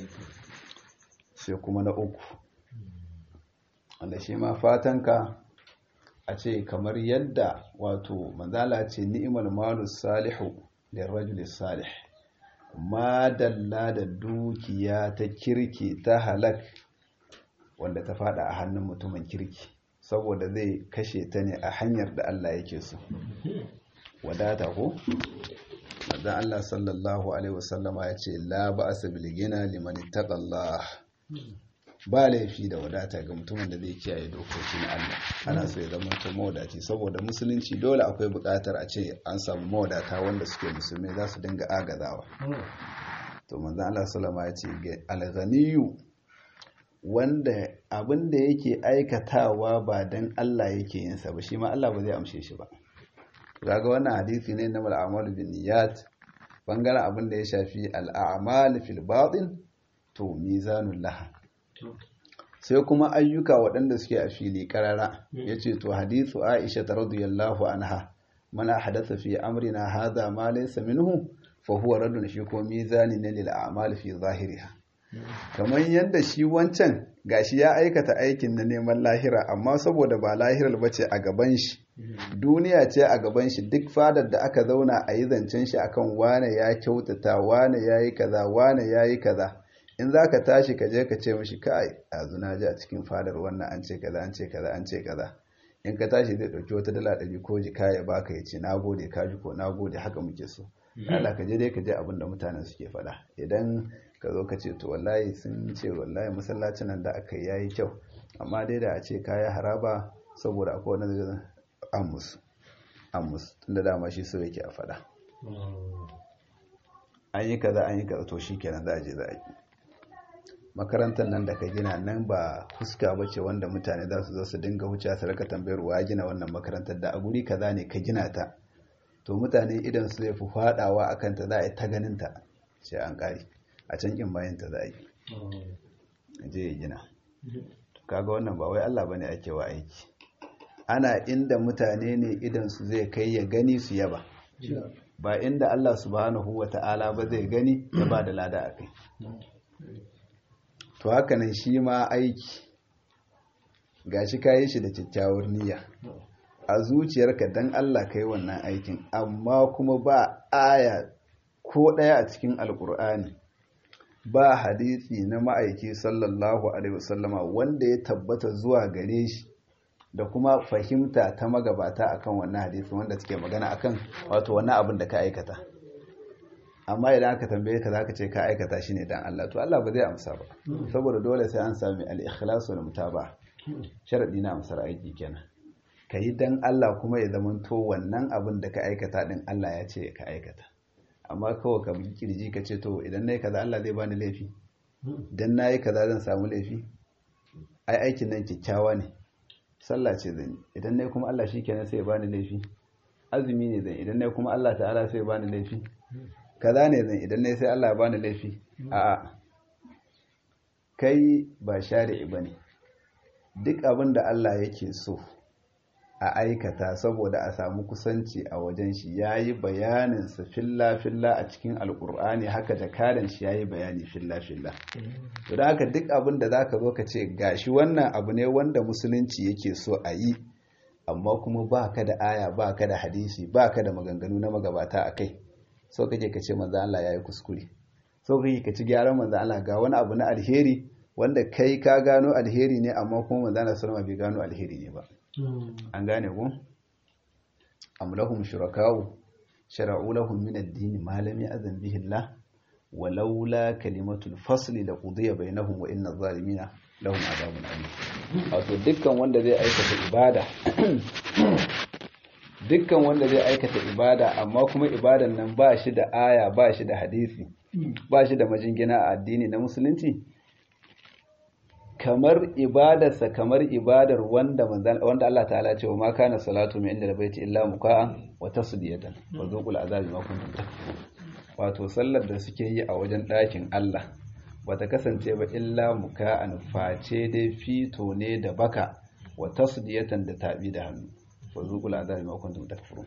sai kuma na uku wanda shi ma fatanka a ce kamar yadda wato manzala ce ni'mal malus salihu lirrajuli salih madalla da dukiya ta kirki ta halak wanda ta fada a hannun mutumin kirki saboda zai kashe ta ne a hanyar da Allah yake so wadata ko manzon Allah sallallahu alaihi wasallama ya ce la ba'sa bil ghina liman ittaqallah ba laifi da wadata ga mutumin da zai kiyaye dokoki na Allah ana so ya zama to mawadaci saboda musulunci dole akwai buƙatar a ce an samu mawadata wanda suke musulmai za su dinga agazawa to manzon Allah sallama ya ce al-ghaniyyu wanda abin da yake aikatawa ba dan Allah yake yin sa ba shi ma Allah ba zai amshe shi ba kaga wannan hadisi ne na al-a'malu binniyat bangaren abin da ya shafi al-a'mal fil batin to mizanul laha sai kuma ayyuka waɗanda suke a fili ƙarara ya ce to hadithu aisha ta radiyallahu anha mana hadasa fi amrina hadha ma laysa minhu fa huwa raddun shi ko mizani ne lil a'mal fi zahiriha kamar yadda shi wancan gashi ya aikata aikin na neman lahira amma saboda ba lahirar bace a gaban shi duniya ce a gaban shi duk fadar da aka zauna a yi zancen shi akan wane ya kyautata wane yayi kaza wane yayi kaza in za ka tashi ka je ka ce mashi kai a zuna ji a cikin fadar wannan an ce kaza an ce kaza an ce kaza in ka tashi zai ɗauki wata dala ɗari ko jika ya baka ya ce na gode ka ji ko na gode haka muke so Allah ka je dai ka je abin da mutanen suke faɗa idan ka zo ka ce to wallahi sun ce wallahi masallacin nan da aka yayi kyau amma dai da a ce kaya haraba saboda akwai wani zai amus amus tunda dama shi so yake a faɗa an yi kaza an yi kaza to shikenan za a je za a yi makarantar nan da ka gina nan ba fuska ba ce wanda mutane za su zo su dinga wuce su raka tambayar wa gina wannan makarantar da a guri kaza ne ka gina ta to mutane idan su zai fi fadawa a kanta za a yi ta ganin ta sai an kare a can kin bayan ta za a yi je ya gina kaga wannan ba wai Allah bane ake wa aiki, ana inda mutane ne idan su zai kai ya gani su yaba, ba inda Allah subhanahu wata'ala ba zai gani ya ba da lada a kai. To haka nan shi ma aiki gashi kayi shi da kyakkyawar niyya a zuciyarka dan Allah kai wannan aikin, amma kuma ba aya ko ɗaya a cikin alkur'ani ba hadisi na ma'aiki sallallahu alaihi wasallama wanda ya tabbata zuwa gare shi da kuma fahimta ta magabata akan wannan hadisi wanda suke magana akan wato wannan abin da ka aikata. Amma idan aka tambaye ka zaka ce ka aikata shi ne dan Allah, to Allah ba zai amsa ba, saboda dole sai an sami al-ikhlas wal mutaba, sharadi na amsar aiki kenan. Kayi dan Allah kuma ya zamanto wannan abin da ka aikata din Allah ya ce ka aikata. Amma kawai ka bugi kirji ka ce to idan nayi kaza Allah zai bani laifi, dan nayi kaza zan samu laifi, ai aikin nan kyakkyawa ne, sallah ce zan yi idan nayi kuma Allah shikenan sai ya bani laifi, azumi ne zan idan nayi kuma Allah ta'ala sai ya bani laifi, kaza ne zan idan nayi sai Allah ya bani laifi. A'a, kai ba shari'i bane. Duk abin da Allah yake so a aikata saboda a samu kusanci a wajen shi yayi bayanin sa filla filla a cikin alkur'ani, haka da karin shi yayi bayani filla filla. To da haka duk abin da zaka zo ka ce gashi wannan abu ne wanda musulunci yake so a yi, amma kuma baka da aya baka da hadisi baka da maganganu na magabata akai, so kake ka ce manzo Allah yayi kuskure, so kake ka ci gyaran manzo Allah ga wani abu na alheri wanda kai ka gano alheri ne amma kuma manzo Allah sallallahu alaihi wasallam bai gano alheri ne ba. An gane ku? Am lahum shuraka'u shara'u lahum min ad-din ma lam ya'zan bihi Allah walaula kalimatul fasli laqudiya bainahum wa inna adh-dhalimina lahum adhabun alim. Wato dukkan wanda zai aikata ibada dukkan wanda zai aikata ibada amma kuma ibadan nan ba shi da aya ba shi da hadisi ba shi da majingina a addini na musulunci, kamar ibadarsa kamar ibadar wanda wanda Allah ta'ala ce wa ma kana salatu min inda albayti illa muka'an wa tasdiyatan wa zuqul azabi ma kuntum takfurun. Wato sallar da suke yi a wajen ɗakin Allah bata kasance ba illa muka'an, face dai fito ne da baka, wa tasdiyatan da tabi da hannu, wa zuqul azabi ma kuntum takfurun.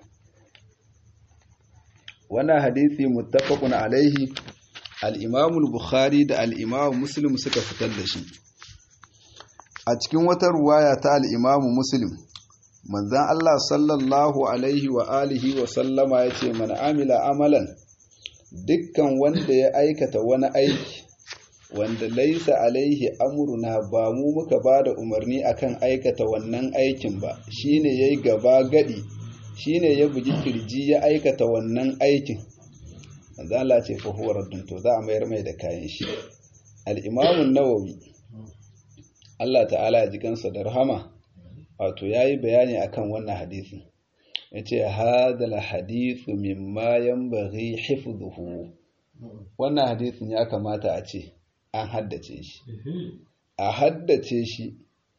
Wannan hadisi muttafaqun alaihi, al-Imam al-Bukhari da al-Imam Muslim suka fitar da shi. A cikin wata ruwaya ta al'imamu Muslim, manzan Allah sallallahu Alaihi wa alihi wa sallama ya ce, "Man amila amalan, dukkan wanda ya aikata wani aiki, wanda laisa alaihi amurna ba mu muka ba da umarni akan aikata wannan aikin ba, shi ne ya yi gaba gadi, shi ne ya bugi kirji ya aikata wannan aikin." Manzan Allah ce, "Fahuwar raddun to za a mayar mai da kayan shi." Al'imamun Nawawi, Allah ta'ala ya ji kansa da rahama, wato yayi bayani akan wannan hadisi, yace hadal hadithu mimma yanbaghi hifdhuhu. Wannan hadisin ya kamata a ce an haddace shi a haddace shi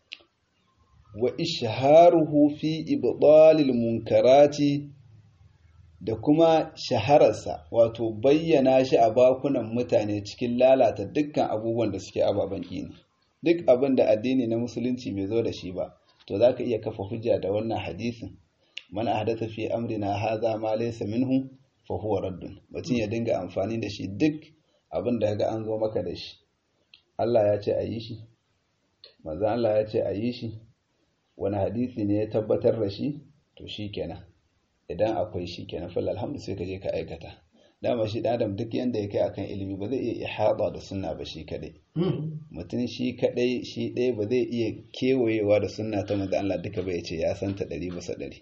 wa ishharuhu fi ibdalil munkarati, da kuma shahararsa wato bayyana shi a bakunan mutane cikin lalata dukkan abubuwan da suke ababen kini. Duk abin da addini na musulunci bai zo da shi ba, to za ka iya kafa hujja da wannan hadisin, man ahdatha fi amrina hadha ma laysa minhu fa huwa raddun. Mutum ya dinga amfani da shi duk abin da ga an zo maka da shi, Allah ya ce a yi shi, manzon Allah ya ce a yi shi, wani hadisi ne ya tabbatar da shi, to shi kenan. Idan akwai shi kenan fa alhamdu sai ka je ka aikata. Dama shi adam duk yanda ya kai akan ilimi ba zai iya ihada da sunna ba shi kadai. Mutum shi kadai shi ɗaya ba zai iya kewayewa da sunna ta manzo Allah duka ba, ya ce ya san ta ɗari bisa ɗari.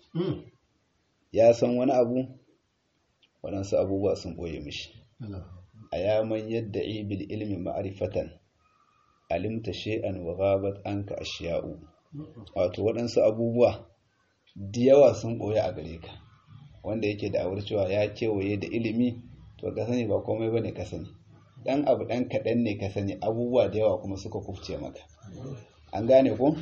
Ya san wani abu, waɗansu abubuwa sun ɓoye mishi. A yaman yadda bil ilmi ma'rifatan alimta shay'an wa ghabat anka ashiya'u. Wato waɗansu abubuwa da yawa sun ɓoye a gare ka, wanda yake da awar cewa ya kewaye da ilimi, to ka sani ba komai bane ka sani, dan abu dan kaɗan ne ka sani, abubuwa da yawa kuma suka kufce maka. An gane ko?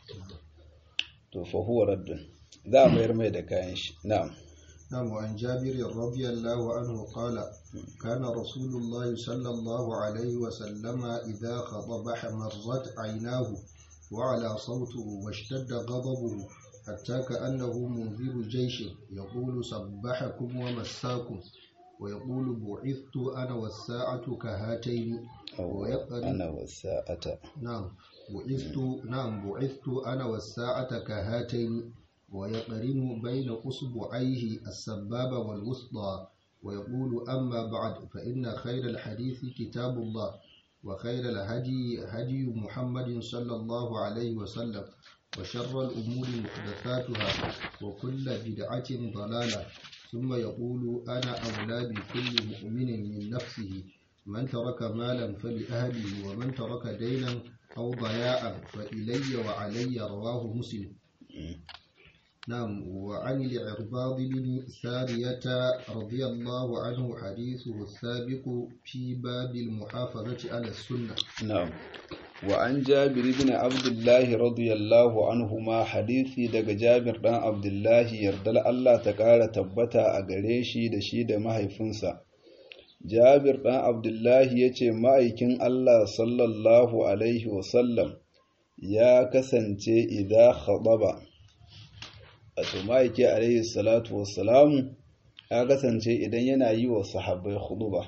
To fa huwa raddun, za a mayar mai da kayan shi. Na'am. نعم. عن جابر رضي الله عنه قال كان رسول الله صلى الله عليه وسلم إذا خطب حمرت عيناه وعلى صوته واشتد غضبه حتى كأنه منذر جيش يقول صبحكم ومساكم ويقول بعثت أنا والساعة كهاتين أنا والساعة نعم بعثت نعم بعثت أنا والساعة كهاتين ويقرن بين أصبعيه السبابة والوسطى ويقول أما بعد فإن خير الحديث كتاب الله وخير الهدي هدي محمد صلى الله عليه وسلم وشر الأمور محدثاتها وكل بدعة ضلالة ثم يقول أنا أولى بكل مؤمن من نفسه من ترك مالا فلأهله ومن ترك دينا أو ضياعا فإلي وعلي رواه مسلم. نعم. وعن العرباض بن سارية رضي الله عنه حديثه السابق في باب المحافظة على السنة. نعم. وعن جابر بن عبد الله رضي الله عنهما حديثي daga Jabir dan Abdullahi yardal Allah ta ƙara tabbata a gare shi da shi da mahaifinsa. Jabir dan Abdullahi yace ma'aikin Allah sallallahu alaihi wasallam ya kasance idza khadaba wato ma'aiki alaihi salatu wassalamu ya kasance idan yana yi wa sahabbai khutuba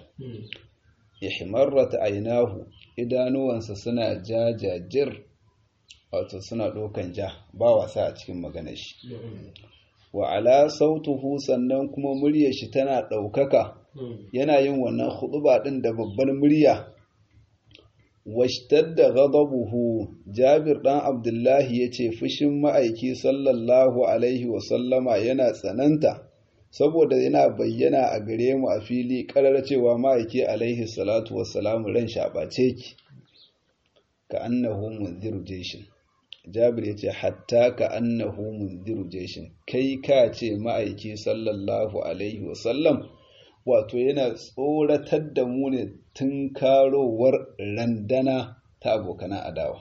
ihmarrat aynahu idanuwansa suna jajajir wato suna ɗaukan ja ba wasa a cikin maganar shi wa ala sautuhu sannan kuma muryar shi tana ɗaukaka yana yin wannan khutuba ɗin da babbar murya washtadda ghadabuhu Jabir dan Abdullahi yace fushin ma'aiki sallallahu alaihi wa sallama yana tsananta saboda yana bayyana a gare mu a fili karar cewa ma'aiki alaihi salatu wassalamu ran shabace ki ka annahu munziru jeshin Jabir yace hatta ka annahu munziru jeshin kai ka ce ma'aiki sallallahu alaihi wa sallam wato yana tsoratar da mu ne tun karowar randana ta abokan adawa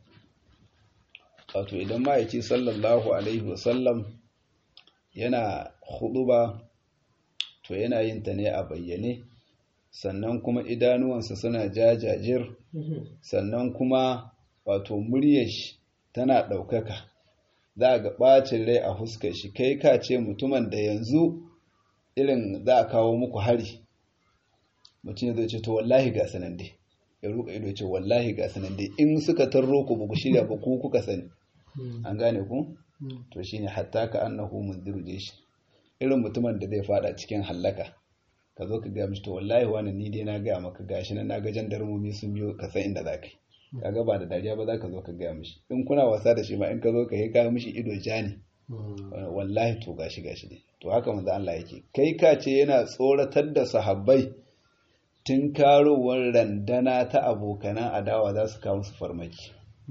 wato idan ma'aiki sallallahu alaihi wasallam yana huɗuba to yana yin ta ne a bayyane sannan kuma idanuwansa suna jajajir sannan kuma wato muryar shi tana ɗaukaka za ga ɓacin rai a huskar shi kai ka ce mutumin da yanzu irin za a kawo muku hari mutum zai ce to wallahi ga sanan dai ya ruka ido ce wallahi ga sanan dai in suka tarro ku ba ku shirya ba ku kuka sani an gane ku to shine hatta ka annahu munziru jeshi irin mutumin da zai fada cikin hallaka ka zo ka ga mishi to wallahi wani ni dai na ga maka gashi na naga jandarmomi sun biyo ka san inda zaka yi kaga ba da dariya ba za ka zo ka ga mishi in kuna wasa da shi ma in ka zo ka yi ka mishi ido jani wallahi to gashi gashi ne to haka manzo Allah yake kai ka ce yana tsoratar da sahabbai tun karowar randana ta abokanan adawa za su kawo su farmaki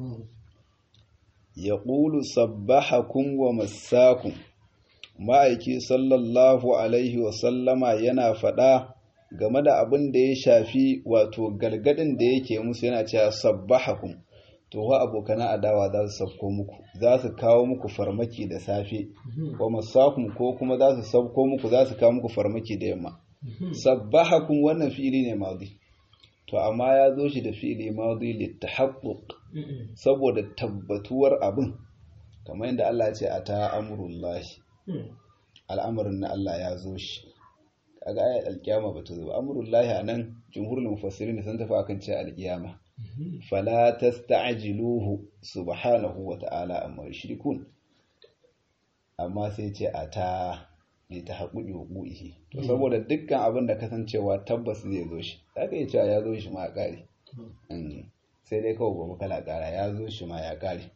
yaqulu sabbahakum wa massakum ma'aiki sallallahu alaihi wa sallama yana faɗa game da abin da ya shafi wato galgadin da yake musu yana cewa sabbahakum to wa abokanan adawa za su sabko muku za su kawo muku farmaki da safe wa masakum ko kuma za su sabko muku za su kawo muku farmaki da yamma sabbahakum wannan fi'ili ne madi to amma ya zo shi da fi'ili madi litahaqquq saboda tabbatuwar abin kamar yadda Allah ya ce ata amrullahi al'amarin na Allah ya zo shi kaga ayat alkiyama bata zo amrullahi anan jumhurul mufassirin sun tafi akan cewa alkiyama fala tasta'jiluhu subhanahu wa ta'ala amma yushrikun amma sai ce ata ne ta haƙuɗi hukuihi to saboda dukkan abin da kasancewa tabbas zai zo shi zaka yi cewa ya zo shi ma ya ƙare sai dai kawai gobe kala ƙara ya zo shi ma ya ƙare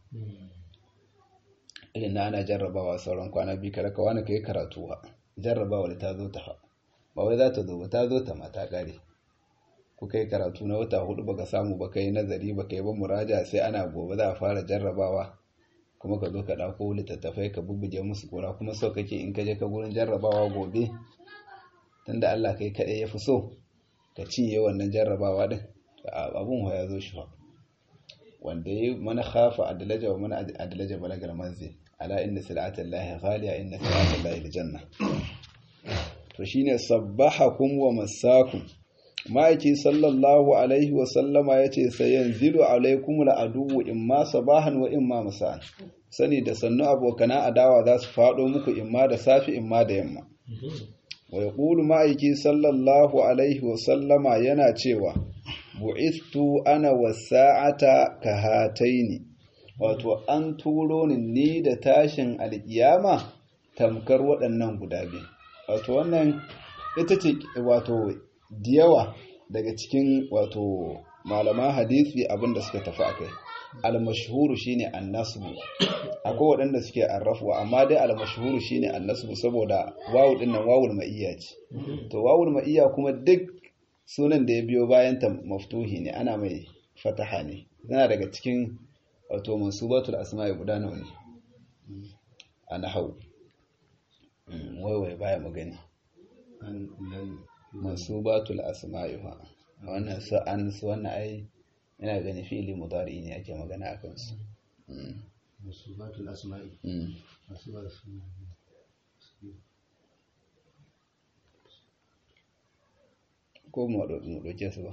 irin na ana jarrabawa sauran kwana biyu ka raka wani ka yi karatu ba jarrabawa da ta zo ta ba wai za ta zo ba ta zo ta ma ta ƙare kuka yi karatu na wata hudu baka samu baka yi nazari baka yi ba muraja sai ana gobe za a fara jarrabawa kuma ka zo ka dauko littattafai ka bubbuge musu kura kuma so kake in ka je ka gurin jarrabawa gobe tunda Allah kai kadai yafi so ka cinye wannan jarrabawa din abun ya zo shi fa wanda yi mana khafa adlaja wa mana adlaja balagal manzil ala inna sil'atallahi ghaliya inna sil'atallahi aljanna to shine sabbahakum wa masakum ma'aiki sallallahu alaihi wa sallama yace sayanzilu alaikumul aduwwu imma sabahan wa imma masa'an sani da sannu abokana adawa za su fado muku imma da safi imma da yamma wa yaqulu ma'aiki sallallahu alaihi wa sallama yana cewa bu'istu ana wasa'ata kahataini wato an turo ni ni da tashin alkiyama tamkar waɗannan guda biyu wato wannan ita ce wato diyawa daga cikin wato malaman hadisi abinda suka tafi akai al-mashhuru shine an-nasb akwai waɗanda suke arrafu amma dai al-mashhuru shine an-nasb saboda wawu din nan wawul ma'iyya ce to wawul ma'iyya kuma duk sunan da ya biyo bayan ta maftuhi ne ana mai fataha ne yana daga cikin wato mansubatul asma'i guda nawa ne ana hau waiwai baya magani mansubatul asma'i fa wannan su an su wannan ai ina gani fi'ili mudari ne ake magana akan su mansubatul asma'i mansubatul asma'i ko mu ɗauke su ba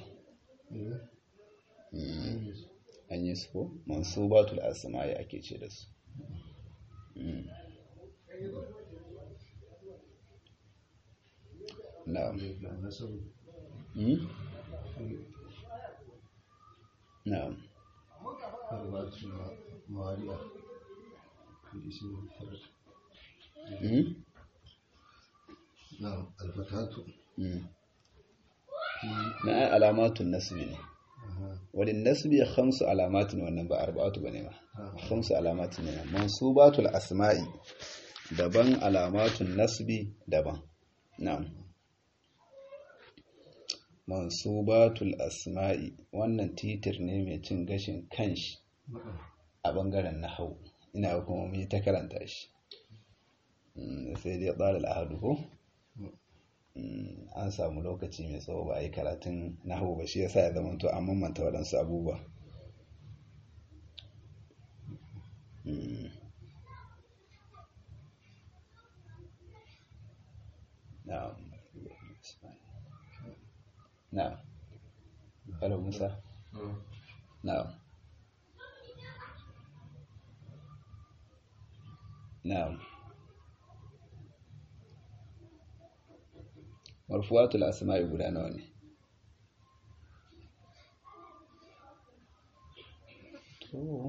an yi su ko mansubatul asma'i ake ce da su na'am na'am نعم الفتحات na alamatun nasbi ne walin nasbi khamsu alamatin wannan ba arba'atu bane ma khamsu alamatin ne mansubatul asma'i daban alamatun nasbi daban na'am mansubatul asma'i wannan titir ne mai cin gashin kanshi a bangaren nahwu ina kuma mun ta karanta shi sai dai dalil ahadu ko an samu lokaci mai tsawo ba a yi karatun nahu ba shi yasa ya zama to an mamanta waɗansu abubuwa na'am na'am Hello Musa na'am na'am marfuwatul asma'i guda nawa ne to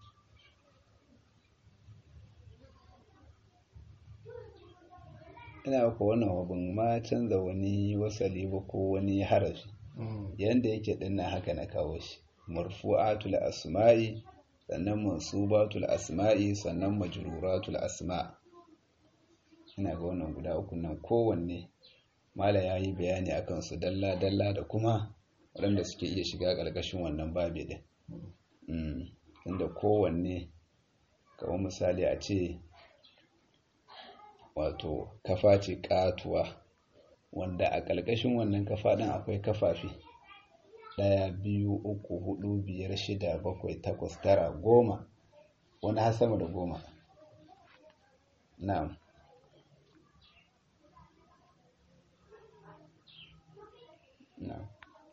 ina ko wannan wabin ma canza wani wasali ba ko wani harafi yanda yake dinnan haka na kawo shi marfu'atul asma'i sannan mansubatul asma'i sannan majruratul asma' ina ga wannan guda uku nan kowanne mala ya yi bayani a kansu dalla-dalla da kuma waɗanda suke iya shiga ƙarƙashin wannan babi ɗin inda kowanne kamar misali a ce wato kafa ce ƙatuwa wanda a ƙarƙashin wannan kafa ɗin akwai kafafi ɗaya biyu uku hudu biyar shida bakwai takwas tara goma wani har sama da goma na'am na'am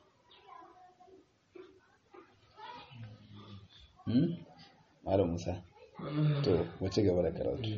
hmm Malam Musa to wace gaba da karatu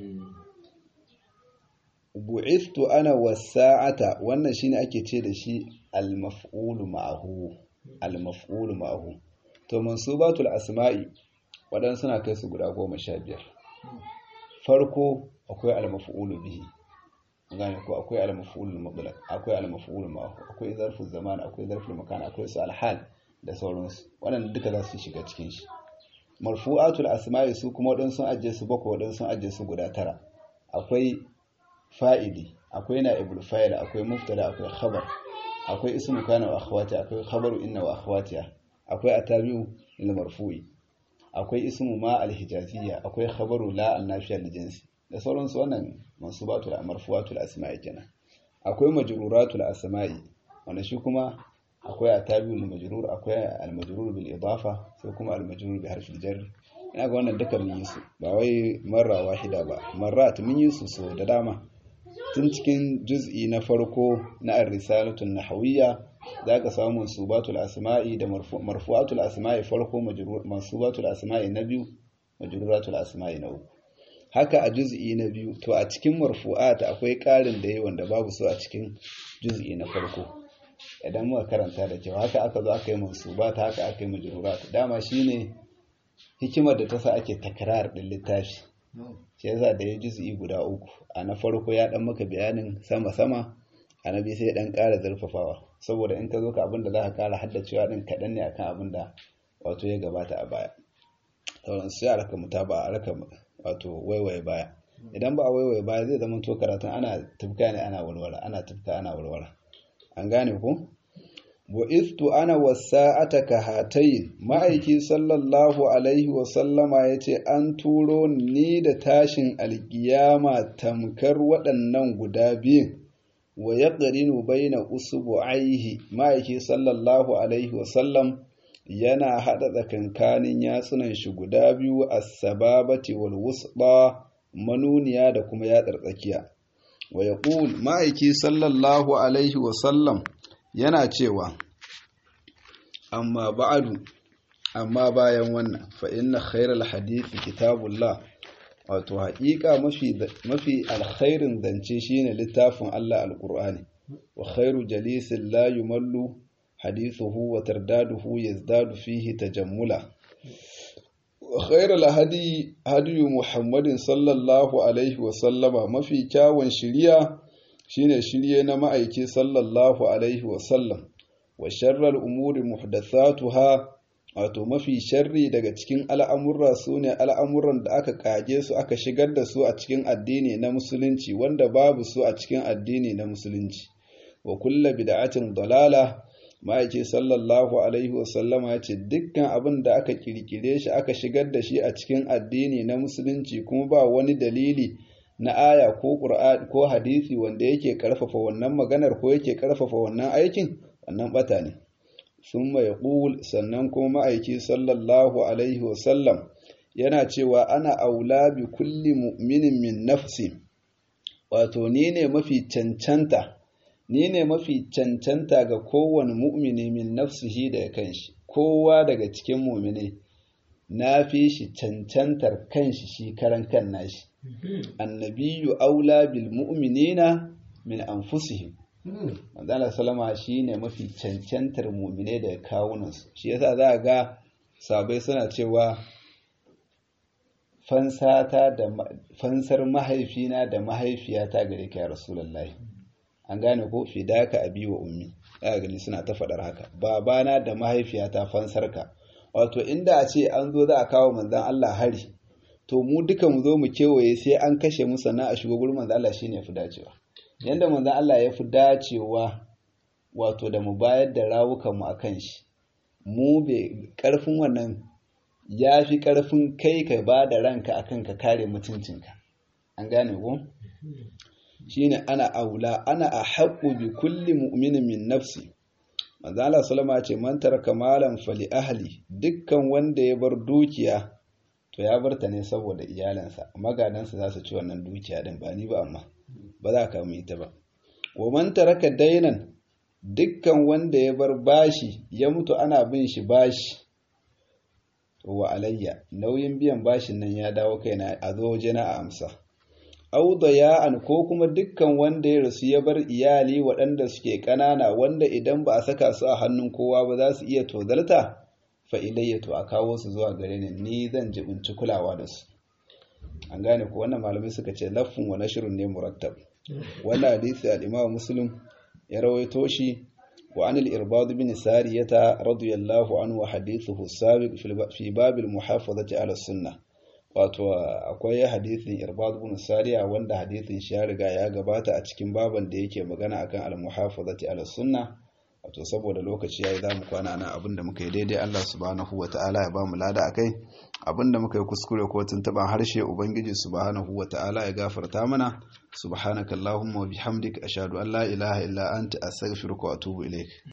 bu'ithtu ana wasa'ata wannan shine ake ce da shi al-maf'ulu ma'ahu al-maf'ulu ma'ahu to mansubatul asma'i wadan suna kai su guda goma sha biyar farko akwai al-maf'ulu bihi gane ko akwai al-maf'ulul mutlaq akwai al-maf'ulu ma'ahu akwai zarful zaman akwai zarful makan akwai su al-hal da sauransu wannan duka za su shiga cikin shi marfu'atul asma'i su kuma wadan sun ajiye su bakwai wadan sun ajiye su guda tara akwai fa'ili akwai na'ibul fa'il akwai mubtada akwai khabar akwai ismu kana wa akhwati akwai khabaru inna wa akhwatiha akwai atabi'u lil marfu'i akwai ismu ma al hijaziyya akwai khabaru la al nafiya lil jinsi da sauransu wannan mansubatul marfu'atul asma'i kenan akwai majruratul asma'i wannan shi kuma akwai atabi'u lil majrur akwai al majrur bil idafa sai kuma al majrur bi harfil jar ina ga wannan duka mun yi su ba wai marra wahida ba marrat mun yi su so da dama tun cikin juz'i na farko na ar-risalatun nahawiyya zaka samu mansubatul asma'i da marfu'atul asma'i farko, mansubatul asma'i na biyu, majruratul asma'i na uku. Haka a juz'i na biyu, to a cikin marfu'at akwai ƙarin da yayi wanda babu su a cikin juz'i na farko. Idan muka karanta da kyau, haka aka zo aka yi mansubat, haka aka yi majrurat. Dama shine hikimar da ta sa ake takrar din littafi. Shi yasa da ya juz'i guda uku, a na farko ya dan maka bayanin sama sama, a na biyu sai dan ƙara zurfafawa, saboda in ka zo ka abin da za ka ƙara haddacewa din kaɗan ne akan abin da wato ya gabata a baya. Sauran sai a raka mutaba, a raka wato waiwaye baya. Idan ba a waiwaye baya zai zama to karatun ana tufka ne ana walwala, ana tufka ana walwala. An gane ku? Wa istu ana wasa'ata ka hatayin, ma'aiki sallallahu alaihi wa sallama yace an turo ni da tashin alkiyama tamkar waɗannan guda biyun. Wa yaqrinu baina usbu'aihi, ma'aiki sallallahu alaihi wa sallam yana hada tsakankanin yatsunan shi guda biyu, as-sababati wal wusba, manuniya da kuma yatsar tsakiya. Wa yaqul, ma'aiki sallallahu alaihi wa sallam yana cewa, amma ba'adu, amma bayan wannan, fa inna khairal hadithi kitabullah, wato haƙiƙa mafi mafi alkhairin zance shine littafin Allah alqur'ani, wa khairu jalisin la yumallu hadithuhu wa tardaduhu yazdadu fihi tajammula, wa khairal hadi hadi Muhammadin sallallahu alaihi wa sallama, mafi kyawun shiriya shine shirye na ma'aiki sallallahu alaihi wa sallam. Wa sharral umuri muhdathatuha, wato mafi sharri daga cikin al'amurra su ne al'amuran da aka kage su aka shigar da su a cikin addini na musulunci wanda babu su a cikin addini na musulunci. Wa kulla bid'atin dalala, ma'aiki sallallahu alaihi wasallama ya ce dukkan abin da aka kirkire shi aka shigar da shi a cikin addini na musulunci kuma ba wani dalili na aya ko qur'ani ko hadisi wanda yake karfafa wannan maganar ko yake karfafa wannan aikin, wannan bata ne. Summa yaqul, sannan kuma ma'aiki sallallahu alaihi wasallam yana cewa ana aula bi kulli mu'minin min nafsi, wato ni ne mafi cancanta ni ne mafi cancanta ga kowane mu'mini min nafsihi daga kanshi. Kowa daga cikin mu'mini na fi shi cancantar kanshi shi karan kan nashi. Annabiyyu aula bil mu'minina min anfusihim, manzala salama shi ne mafi cancantar mu'mine daga kawunansu. Shi yasa za a ga sabai suna cewa fansata da fansar mahaifina da mahaifiyata gare ka ya rasulullahi. An gane ko, fidaka abi wa ummi, za gani suna ta faɗar haka, babana da mahaifiyata fansarka. Wato inda a ce an zo za a kawo manzan Allah hari, to mu duka mu zo mu kewaye sai an kashe mu sannan a shigo gurin manzan Allah shine fi dacewa. Yanda manzan Allah ya fi dacewa wato da mu bayar da rawukan mu akan shi, mu be karfin wannan ya fi karfin kai ka ba da ranka akan ka kare mutuncinka. An gane ko? Shine ana aula, ana ahaqqu bi kulli mu'minin min nafsi. Manzo Allah sallama ce man taraka malan fali ahli, dukkan wanda ya bar dukiya to ya bar ta ne saboda iyalansa, magadansa za su ci wannan dukiya din, ba ni ba, amma ba za ka mu ita ba. Wa man taraka dainan, dukkan wanda ya bar bashi ya mutu ana bin shi bashi, to wa alayya, nauyin biyan bashin nan ya dawo kaina, a zo waje na a amsa. Au daya'an, ko kuma dukkan wanda ya rasu ya bar iyali waɗanda suke ƙanana wanda idan ba a saka su a hannun kowa ba za su iya tozarta, fa ilayya, to a kawo su zuwa gare ni, ni zan jibinci kulawa da su. An gane ko, wannan malamai suka ce laffun wa nashrun ne murattab. Wannan hadisi al-Imam Muslim ya rawaito shi, wa anil Irbad bin Sariyata radiyallahu anhu, hadithuhu sabiq fi babil muhafazati ala sunnah. Wato akwai hadisin Irbad bin Sariya wanda hadisin shi ya riga ya gabata a cikin baban da yake magana akan al-muhafazati ala sunna. Wato saboda lokaci yayi zamu kwana nan, abinda muka yi daidai Allah subhanahu wataala ya bamu lada akai, abinda muka yi kuskure ko tuntuban harshe ubangiji subhanahu wataala ya gafarta mana. Subhanakallahumma wa bihamdika ashhadu an la ilaha illa anta astaghfiruka wa atubu ilaik.